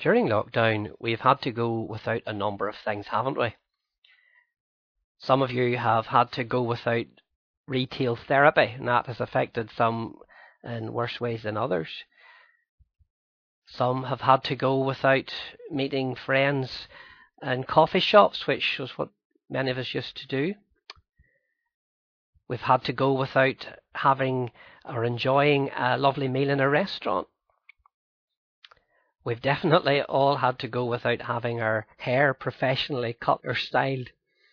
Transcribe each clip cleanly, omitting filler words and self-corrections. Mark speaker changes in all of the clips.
Speaker 1: During lockdown, we've had to go without a number of things, haven't we? Some of you have had to go without retail therapy, and that has affected some in worse ways than others. Some have had to go without meeting friends in coffee shops, which was what many of us used to do. We've had to go without having or enjoying a lovely meal in a restaurant. We've definitely all had to go without having our hair professionally cut or styled.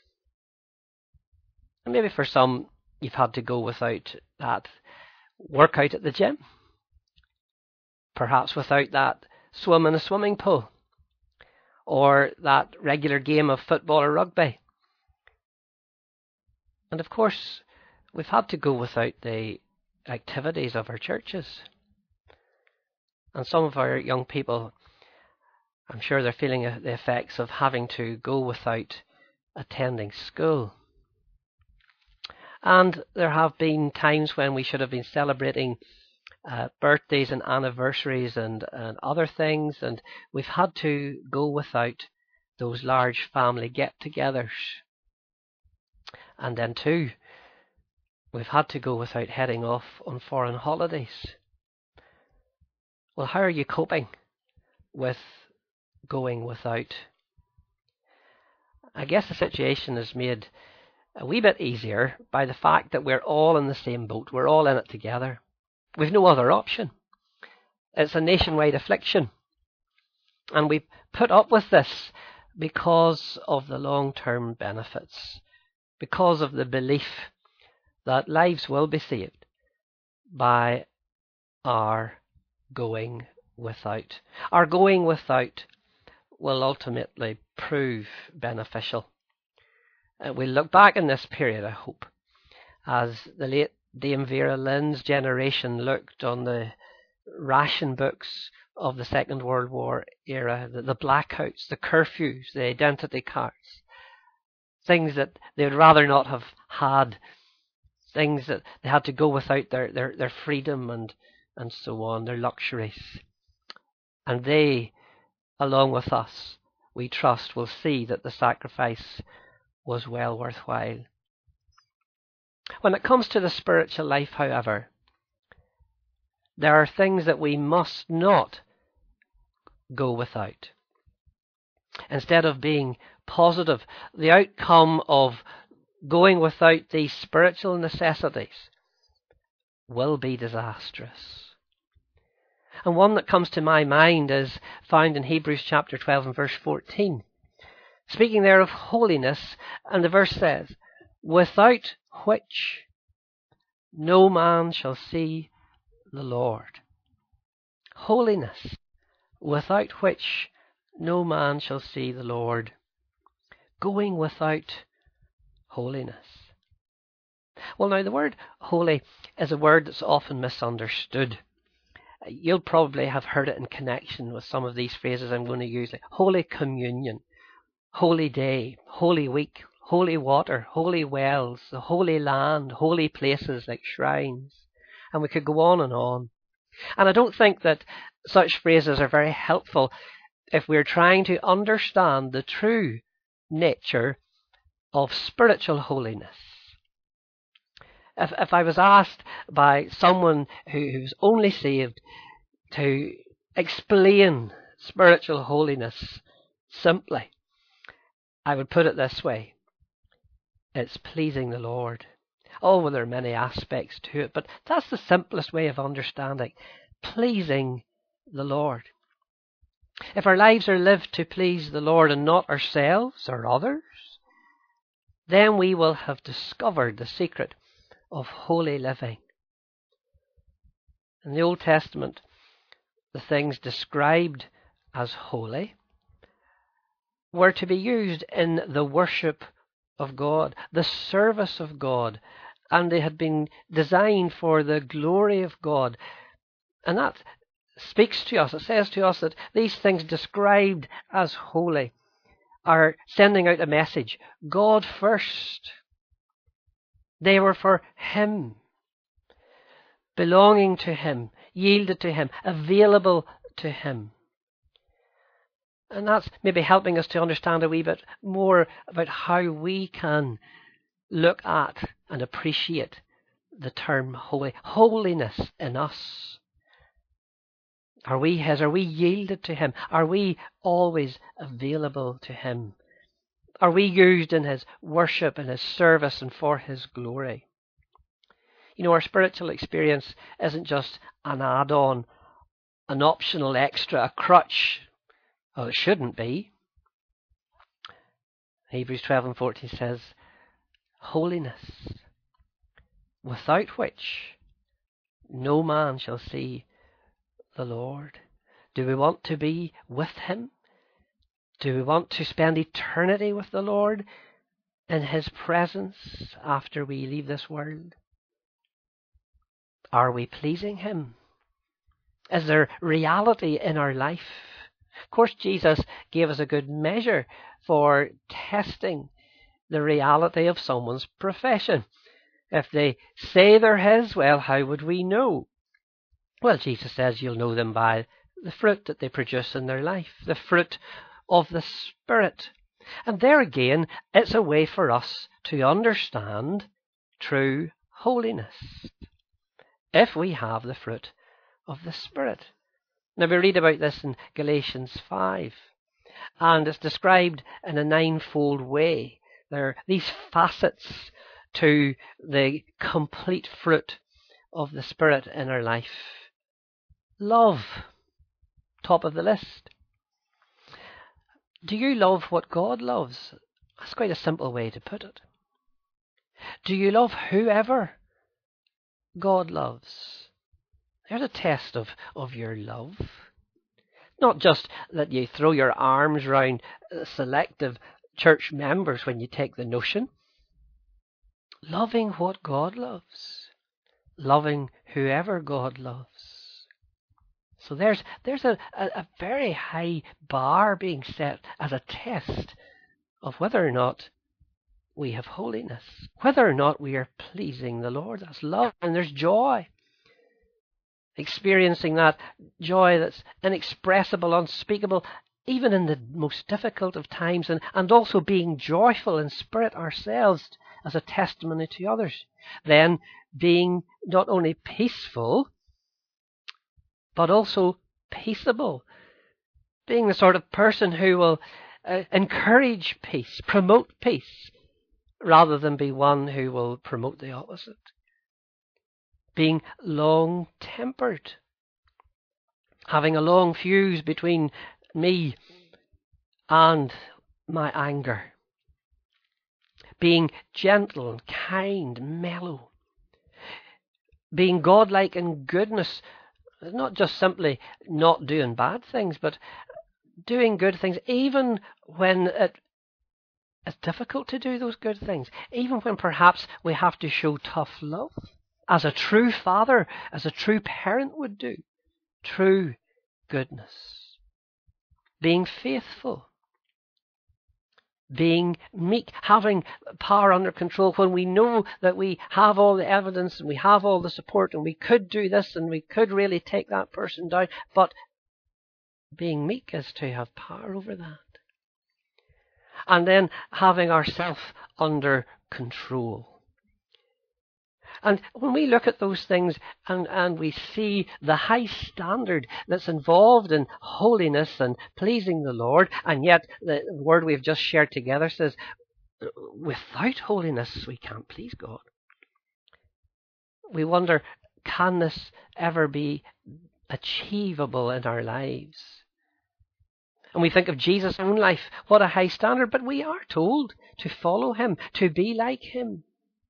Speaker 1: And maybe for some, you've had to go without that workout at the gym. Perhaps without that swim in a swimming pool. Or that regular game of football or rugby. And of course, we've had to go without the activities of our churches. And some of our young people, I'm sure they're feeling the effects of having to go without attending school. And there have been times when we should have been celebrating birthdays and anniversaries and other things, and we've had to go without those large family get-togethers. And then too, we've had to go without heading off on foreign holidays. Well, how are you coping with going without? I guess the situation is made a wee bit easier by the fact that we're all in the same boat. We're all in it together. We've no other option. It's a nationwide affliction. And we put up with this because of the long-term benefits, because of the belief that lives will be saved by our going without. Our going without will ultimately prove beneficial. We'll look back in this period, I hope, as the late Dame Vera Lynn's generation looked on the ration books of the Second World War era, the blackouts, the curfews, the identity cards, things that they would rather not have had, things that they had to go without their freedom and so on, their luxuries. And they, along with us, we trust, will see that the sacrifice was well worthwhile. When it comes to the spiritual life, however, there are things that we must not go without. Instead of being positive, the outcome of going without these spiritual necessities will be disastrous. And one that comes to my mind is found in Hebrews chapter 12 and verse 14. Speaking there of holiness, and the verse says, without which no man shall see the Lord. Holiness, without which no man shall see the Lord. Going without holiness. Well, now the word holy is a word that's often misunderstood. You'll probably have heard it in connection with some of these phrases I'm going to use, like Holy Communion, Holy Day, Holy Week, Holy Water, Holy Wells, the Holy Land, holy places like shrines. And we could go on and on. And I don't think that such phrases are very helpful if we're trying to understand the true nature of spiritual holiness. If I was asked by someone who's only saved to explain spiritual holiness simply, I would put it this way. It's pleasing the Lord. Oh, well, there are many aspects to it, but that's the simplest way of understanding. Pleasing the Lord. If our lives are lived to please the Lord and not ourselves or others, then we will have discovered the secret of holy living. In the Old Testament, the things described as holy were to be used in the worship of God, the service of God, and they had been designed for the glory of God. And that speaks to us, it says to us that these things described as holy are sending out a message. God first. They were for Him, belonging to Him, yielded to Him, available to Him. And that's maybe helping us to understand a wee bit more about how we can look at and appreciate the term holy. Holiness in us. Are we His? Are we yielded to Him? Are we always available to Him? Are we used in His worship and His service and for His glory? You know, our spiritual experience isn't just an add-on, an optional extra, a crutch. Well, it shouldn't be. Hebrews 12:14 says, holiness, without which no man shall see the Lord. Do we want to be with Him? Do we want to spend eternity with the Lord in His presence after we leave this world? Are we pleasing Him? Is there reality in our life? Of course, Jesus gave us a good measure for testing the reality of someone's profession. If they say they're His, well, how would we know? Well, Jesus says you'll know them by the fruit that they produce in their life, the fruit of the Spirit. And there again, it's a way for us to understand true holiness, if we have the fruit of the Spirit. Now, we read about this in Galatians 5, and it's described in a ninefold way. There are these facets to the complete fruit of the Spirit in our life. Love, top of the list. Do you love what God loves? That's quite a simple way to put it. Do you love whoever God loves? There's a test of your love. Not just that you throw your arms around selective church members when you take the notion. Loving what God loves. Loving whoever God loves. So there's a very high bar being set as a test of whether or not we have holiness, whether or not we are pleasing the Lord. That's love, and there's joy. Experiencing that joy that's inexpressible, unspeakable, even in the most difficult of times, and also being joyful in spirit ourselves as a testimony to others. Then being not only peaceful, but also peaceable. Being the sort of person who will encourage peace, promote peace, rather than be one who will promote the opposite. Being long-tempered. Having a long fuse between me and my anger. Being gentle and kind, mellow. Being godlike in goodness. Not just simply not doing bad things, but doing good things, even when it's difficult to do those good things, even when perhaps we have to show tough love, as a true father, as a true parent would do. True goodness. Being faithful. Being meek, having power under control when we know that we have all the evidence and we have all the support and we could do this and we could really take that person down, but being meek is to have power over that. And then having ourselves under control. And when we look at those things and we see the high standard that's involved in holiness and pleasing the Lord, and yet the word we've just shared together says, without holiness we can't please God. We wonder, can this ever be achievable in our lives? And we think of Jesus' own life, what a high standard, but we are told to follow Him, to be like Him.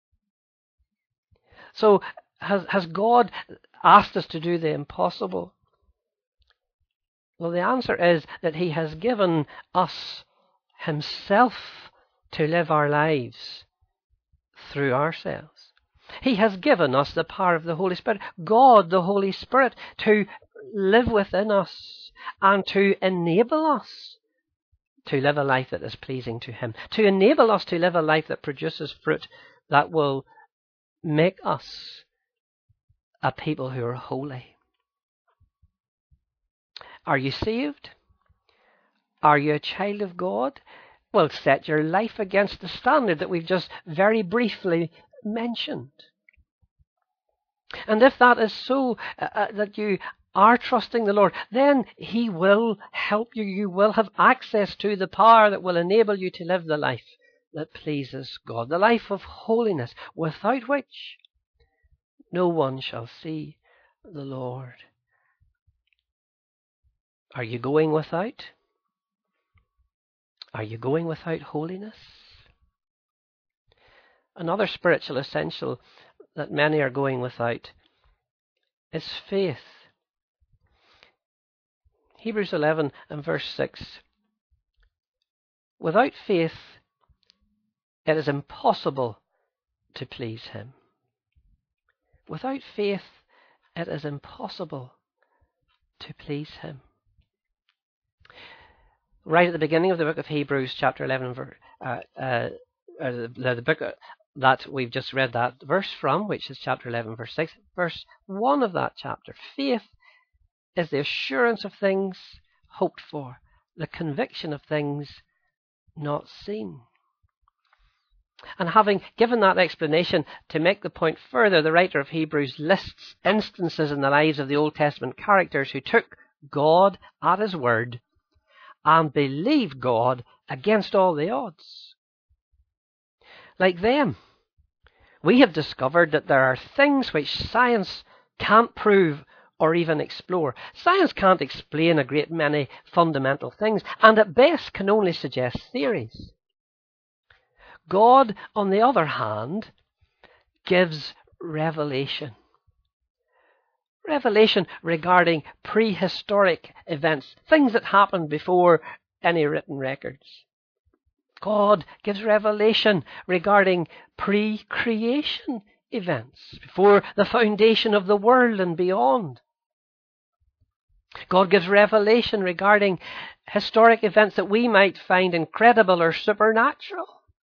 Speaker 1: So has God asked us to do the impossible? Well, the answer is that He has given us Himself to live our lives through ourselves. He has given us the power of the Holy Spirit, God, the Holy Spirit, to live within us and to enable us to live a life that is pleasing to Him, to enable us to live a life that produces fruit that will make us a people who are holy. Are you saved? Are you a child of God? Well, set your life against the standard that we've just very briefly mentioned. And if that is so, that you are trusting the Lord, then He will help you. You will have access to the power that will enable you to live the life that pleases God, the life of holiness, without which no one shall see the Lord. Are you going without? Are you going without holiness? Another spiritual essential that many are going without is faith. Hebrews 11 and verse 6. Without faith, it is impossible to please Him. Without faith, it is impossible to please Him. Right at the beginning of the book of Hebrews, chapter 11, the book that we've just read that verse from, which is chapter 11, verse 6, verse 1 of that chapter. Faith is the assurance of things hoped for, the conviction of things not seen. And having given that explanation, to make the point further, the writer of Hebrews lists instances in the lives of the Old Testament characters who took God at His word and believed God against all the odds. Like them, we have discovered that there are things which science can't prove or even explore. Science can't explain a great many fundamental things, and at best can only suggest theories. God, on the other hand, gives revelation. Revelation regarding prehistoric events, things that happened before any written records. God gives revelation regarding pre-creation events, before the foundation of the world and beyond. God gives revelation regarding historic events that we might find incredible or supernatural.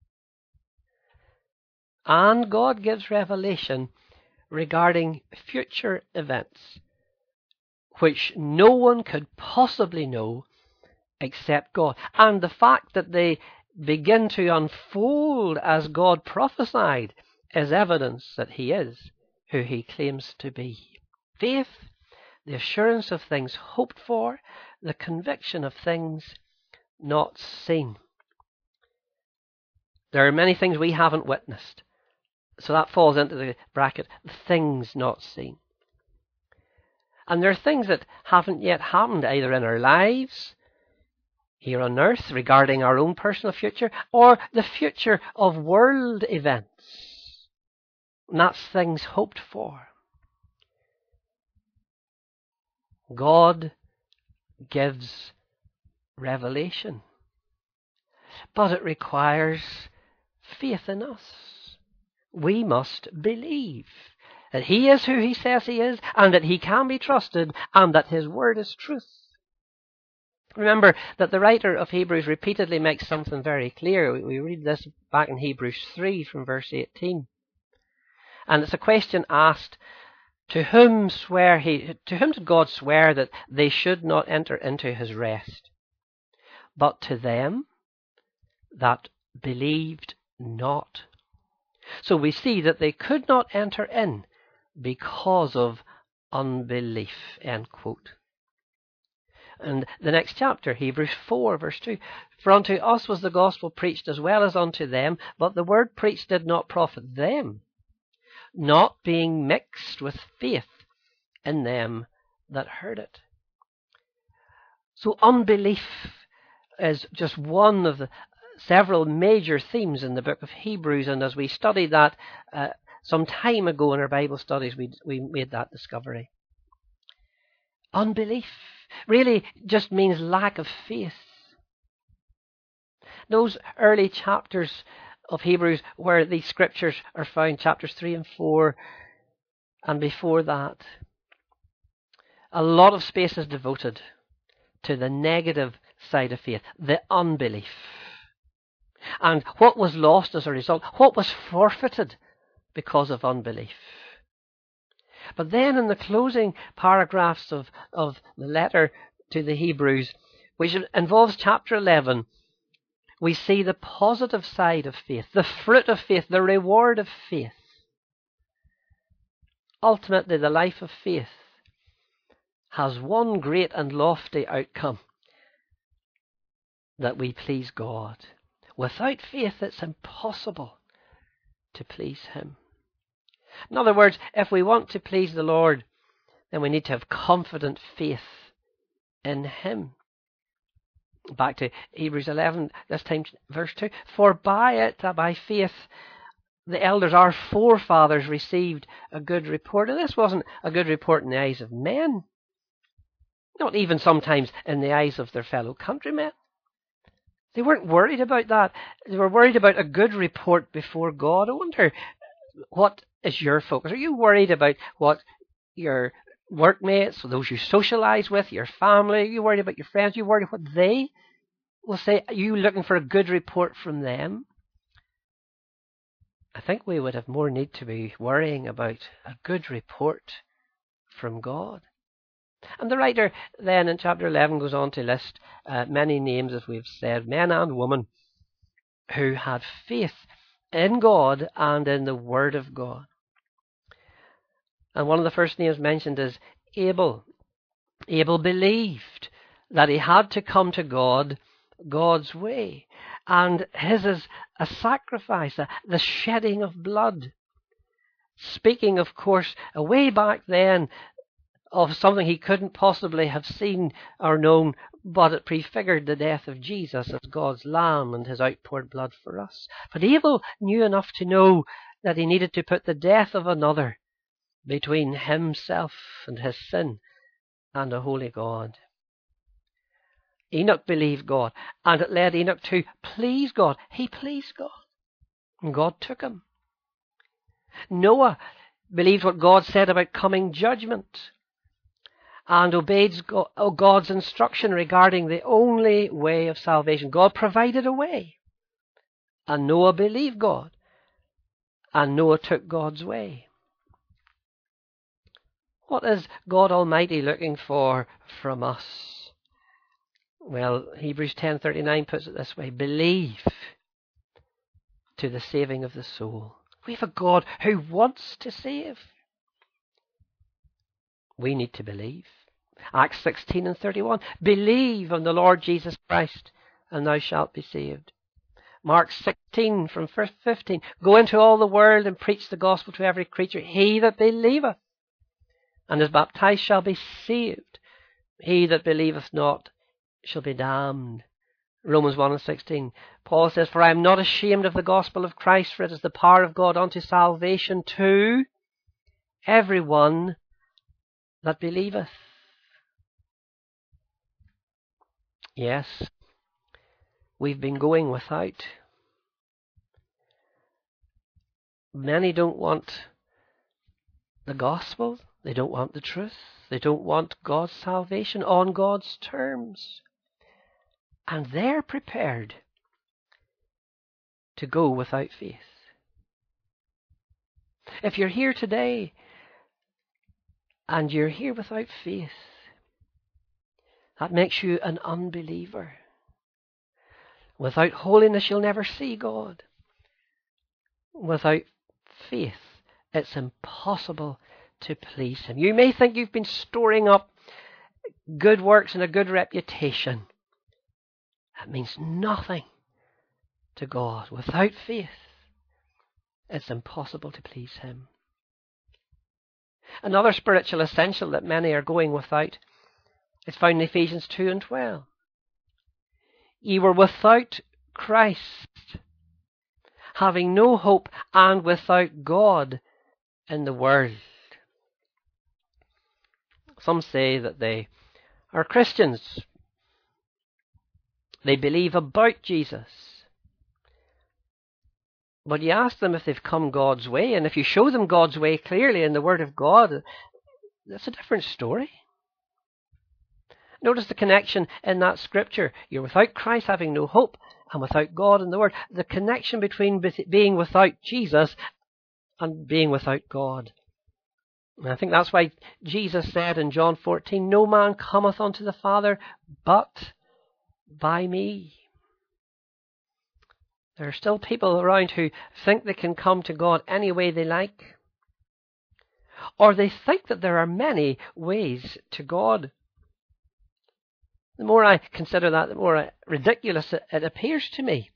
Speaker 1: And God gives revelation regarding future events, which no one could possibly know except God. And the fact that they begin to unfold as God prophesied is evidence that He is who He claims to be. Faith, the assurance of things hoped for, the conviction of things not seen. There are many things we haven't witnessed, so that falls into the bracket, things not seen. And there are things that haven't yet happened either in our lives, here on earth, regarding our own personal future, or the future of world events. And that's things hoped for. God gives revelation, but it requires faith in us. We must believe that He is who He says He is, and that He can be trusted, and that His word is truth. Remember that the writer of Hebrews repeatedly makes something very clear. We read this back in Hebrews 3 from verse 18. And it's a question asked, to whom did God swear that they should not enter into His rest? But to them that believed not. So we see that they could not enter in because of unbelief. End quote. And the next chapter, Hebrews 4, verse 2. For unto us was the gospel preached as well as unto them, but the word preached did not profit them, not being mixed with faith in them that heard it. So unbelief is just one of the several major themes in the book of Hebrews, and as we studied that some time ago in our Bible studies, we made that discovery. Unbelief really just means lack of faith. Those early chapters of Hebrews where these scriptures are found, chapters 3 and 4, and before that, a lot of space is devoted to the negative side of faith, the unbelief. And what was lost as a result, what was forfeited because of unbelief. But then in the closing paragraphs of the letter to the Hebrews, which involves chapter 11, we see the positive side of faith, the fruit of faith, the reward of faith. Ultimately, the life of faith has one great and lofty outcome: that we please God. Without faith, it's impossible to please Him. In other words, if we want to please the Lord, then we need to have confident faith in Him. Back to Hebrews 11, this time verse 2. For by faith, the elders, our forefathers, received a good report. And this wasn't a good report in the eyes of men, not even sometimes in the eyes of their fellow countrymen. They weren't worried about that. They were worried about a good report before God. I wonder, what is your focus? Are you worried about what your workmates, or those you socialize with, your family? Are you worried about your friends? Are you worried what they will say? Are you looking for a good report from them? I think we would have more need to be worrying about a good report from God. And the writer then in chapter 11 goes on to list many names, as we've said, men and women who had faith in God and in the Word of God. And one of the first names mentioned is Abel. Abel believed that he had to come to God God's way. And his is a sacrifice, the shedding of blood. Speaking, of course, way back then of something he couldn't possibly have seen or known, but it prefigured the death of Jesus as God's Lamb and His outpoured blood for us. But Abel knew enough to know that he needed to put the death of another between himself and his sin and a holy God. Enoch believed God, and it led Enoch to please God. He pleased God, and God took him. Noah believed what God said about coming judgment and obeyed God's instruction regarding the only way of salvation. God provided a way, and Noah believed God, and Noah took God's way. What is God Almighty looking for from us? Well, Hebrews 10:39 puts it this way: believe to the saving of the soul. We have a God who wants to save. We need to believe. Acts 16:31, believe on the Lord Jesus Christ, and thou shalt be saved. Mark 16 from verse 15, go into all the world and preach the gospel to every creature. He that believeth and is baptized shall be saved. He that believeth not shall be damned. Romans 1:16. Paul says, for I am not ashamed of the gospel of Christ, for it is the power of God unto salvation to everyone that believeth. Yes, we've been going without. Many don't want the gospel. They don't want the truth. They don't want God's salvation on God's terms. And they're prepared to go without faith. If you're here today and you're here without faith, that makes you an unbeliever. Without holiness, you'll never see God. Without faith, it's impossible to please Him. You may think you've been storing up good works and a good reputation. That means nothing to God. Without faith, it's impossible to please Him. Another spiritual essential that many are going without is found in Ephesians 2:12. Ye were without Christ, having no hope, and without God in the world. Some say that they are Christians. They believe about Jesus. But you ask them if they've come God's way, and if you show them God's way clearly in the Word of God, that's a different story. Notice the connection in that scripture. You're without Christ, having no hope, and without God in the Word. The connection between being without Jesus and being without God. And I think that's why Jesus said in John 14, no man cometh unto the Father but by me. There are still people around who think they can come to God any way they like. Or they think that there are many ways to God. The more I consider that, the more ridiculous it appears to me.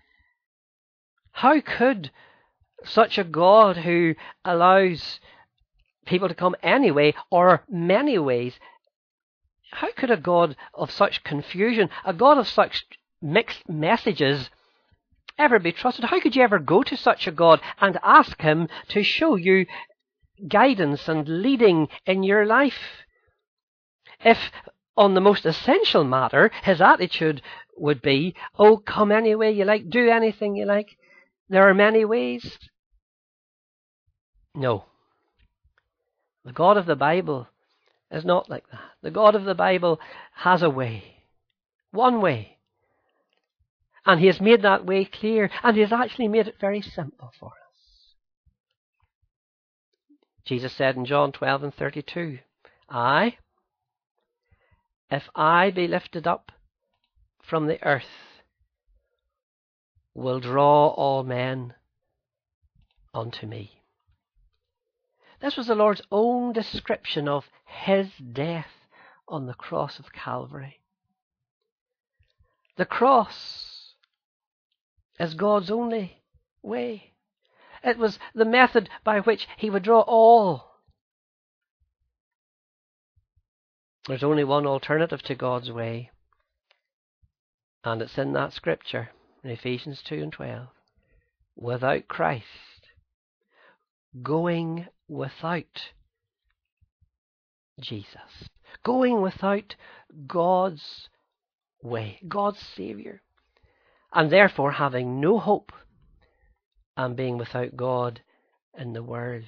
Speaker 1: How could such a God who allows people to come any way or many ways, how could a God of such confusion, a God of such mixed messages, ever be trusted? How could you ever go to such a God and ask him to show you guidance and leading in your life? If on the most essential matter, his attitude would be, oh, come any way you like, do anything you like. There are many ways. No. The God of the Bible is not like that. The God of the Bible has a way. One way. And he has made that way clear. And he has actually made it very simple for us. Jesus said in John 12:32, if I be lifted up from the earth, will draw all men unto me. This was the Lord's own description of his death on the cross of Calvary. The cross is God's only way. It was the method by which he would draw all. There's only one alternative to God's way, and it's in that scripture, in Ephesians 2:12. Without Christ, going without Jesus, going without God's way, God's Saviour, and therefore having no hope and being without God in the world.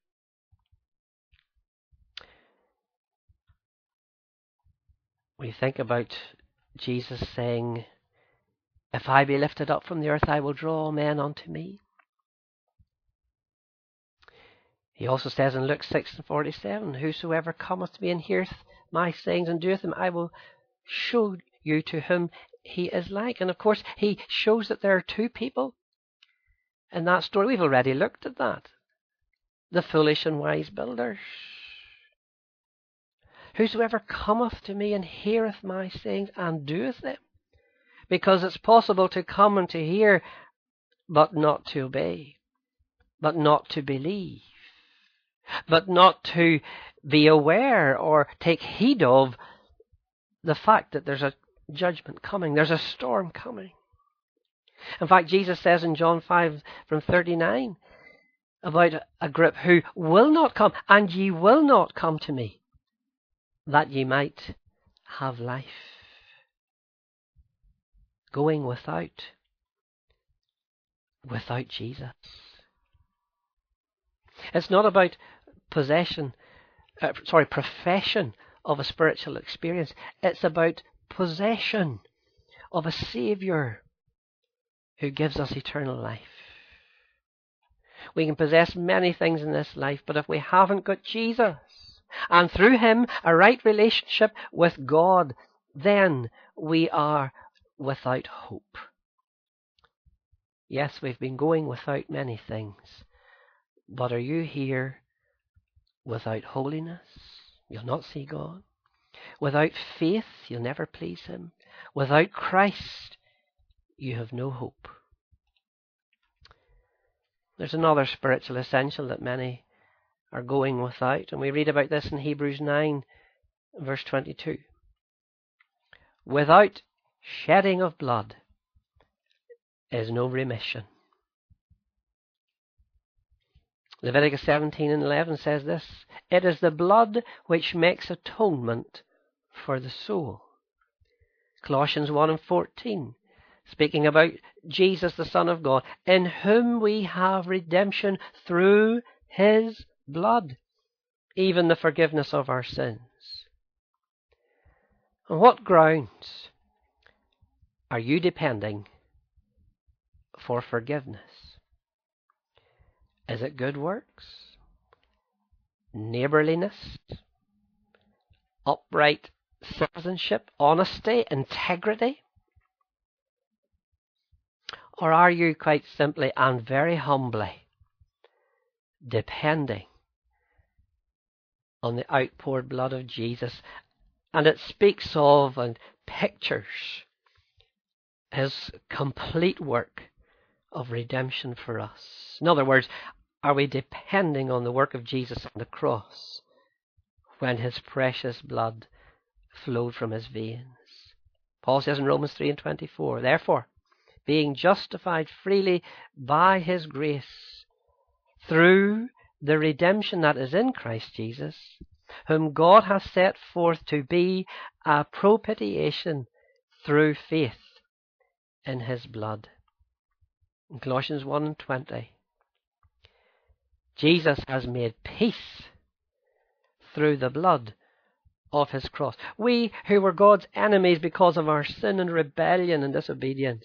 Speaker 1: We think about Jesus saying, if I be lifted up from the earth, I will draw all men unto me. He also says in Luke 6:47, whosoever cometh to me and heareth my sayings and doeth them, I will show you to whom he is like. And of course, he shows that there are two people in that story. We've already looked at that. The foolish and wise builders. Whosoever cometh to me and heareth my sayings and doeth them. Because it's possible to come and to hear, but not to obey, but not to believe, but not to be aware or take heed of the fact that there's a judgment coming, there's a storm coming. In fact, Jesus says in John 5:39 about a group who will not come, and ye will not come to me, that ye might have life. Going without Jesus. It's not about profession of a spiritual experience. It's about possession of a Saviour who gives us eternal life. We can possess many things in this life, but if we haven't got Jesus, and through him a right relationship with God, then we are without hope. Yes, we've been going without many things, but are you here without holiness? You'll not see God. Without faith, you'll never please him. Without Christ, you have no hope. There's another spiritual essential that many are going without, and we read about this in Hebrews 9:22. Without shedding of blood is no remission. Leviticus 17:11 says this, it is the blood which makes atonement for the soul. Colossians 1:14, speaking about Jesus, the Son of God, in whom we have redemption through his blood, even the forgiveness of our sins. On what grounds are you depending for forgiveness? Is it good works? Neighbourliness? Upright citizenship? Honesty? Integrity? Or are you quite simply and very humbly depending on the outpoured blood of Jesus? And it speaks of and pictures His complete work of redemption for us. In other words, are we depending on the work of Jesus on the cross when His precious blood flowed from His veins? Paul says in Romans 3:24, therefore, being justified freely by His grace, through the redemption that is in Christ Jesus, whom God hath set forth to be a propitiation through faith in His blood. In Colossians 1:20, Jesus has made peace through the blood of His cross. We who were God's enemies because of our sin and rebellion and disobedience,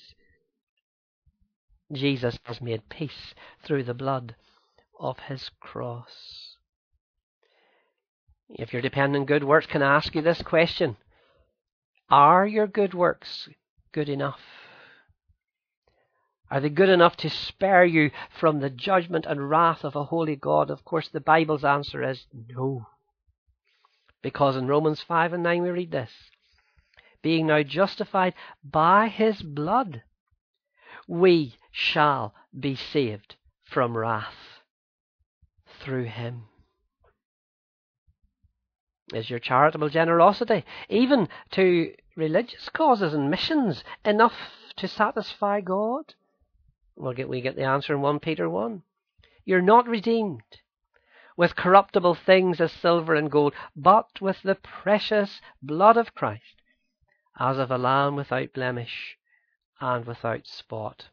Speaker 1: Jesus has made peace through the blood of His cross. If you're depending on good works, can I ask you this question? Are your good works good enough? Are they good enough to spare you from the judgment and wrath of a holy God? Of course, the Bible's answer is no. Because in Romans 5:9 we read this, being now justified by His blood, we shall be saved from wrath through Him. Is your charitable generosity, even to religious causes and missions, enough to satisfy God? We get the answer in 1 Peter 1. You're not redeemed with corruptible things as silver and gold, but with the precious blood of Christ, as of a lamb without blemish and without spot.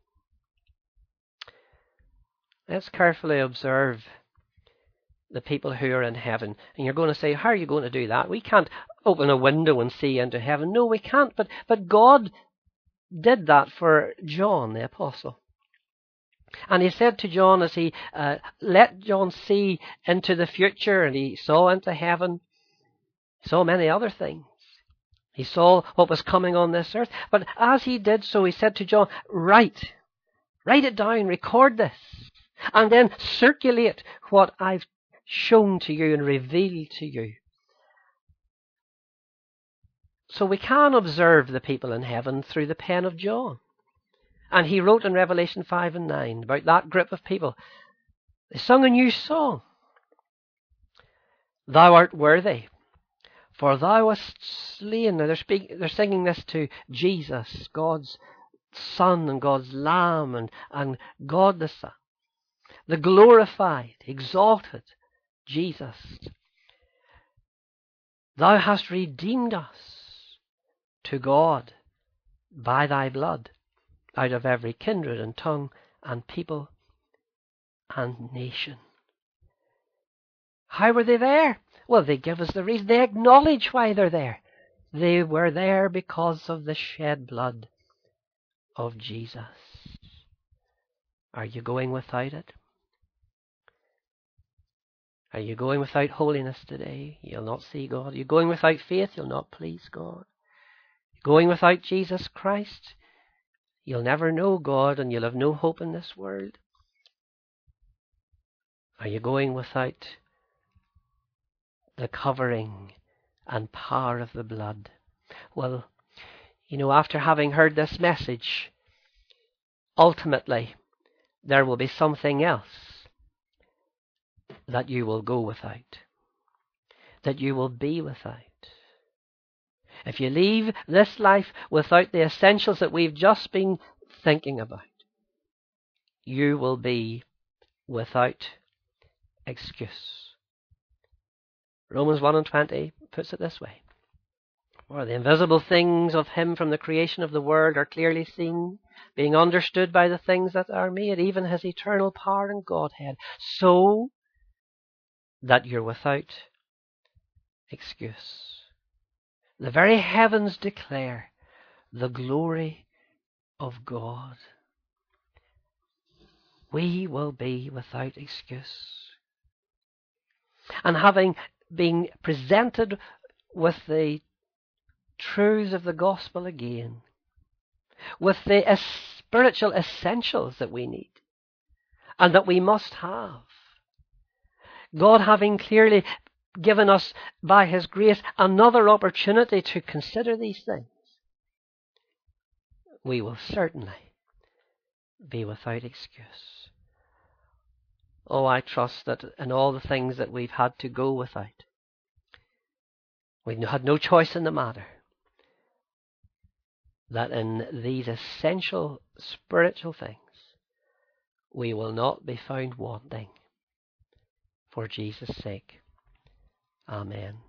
Speaker 1: Let's carefully observe the people who are in heaven. And you're going to say, how are you going to do that? We can't open a window and see into heaven. No, we can't. But God did that for John the Apostle. And He said to John, as He let John see into the future, and he saw into heaven, he saw many other things. He saw what was coming on this earth. But as he did so, He said to John, write it down, record this, and then circulate what I've shown to you and revealed to you. So we can observe the people in heaven through the pen of John. And he wrote in Revelation 5:9 about that group of people. They sung a new song. Thou art worthy, for thou wast slain. Now they're singing this to Jesus, God's Son and God's Lamb and God the Son. The glorified, exalted Jesus. Thou hast redeemed us to God by thy blood, out of every kindred and tongue and people and nation. How were they there? Well, they give us the reason. They acknowledge why they're there. They were there because of the shed blood of Jesus. Are you going without it? Are you going without holiness today? You'll not see God. Are you going without faith? You'll not please God. Going without Jesus Christ? You'll never know God and you'll have no hope in this world. Are you going without the covering and power of the blood? Well, after having heard this message, ultimately there will be something else that you will go without, that you will be without. If you leave this life without the essentials that we've just been thinking about, you will be without excuse. Romans 1:20 puts it this way. For the invisible things of Him from the creation of the world are clearly seen, being understood by the things that are made, even His eternal power and Godhead, so that you're without excuse. The very heavens declare the glory of God. We will be without excuse. And having been presented with the truths of the gospel again, with the spiritual essentials that we need and that we must have. God having clearly given us, by His grace, another opportunity to consider these things, we will certainly be without excuse. Oh, I trust that in all the things that we've had to go without, we've had no choice in the matter, that in these essential spiritual things, we will not be found wanting for Jesus' sake. Amen.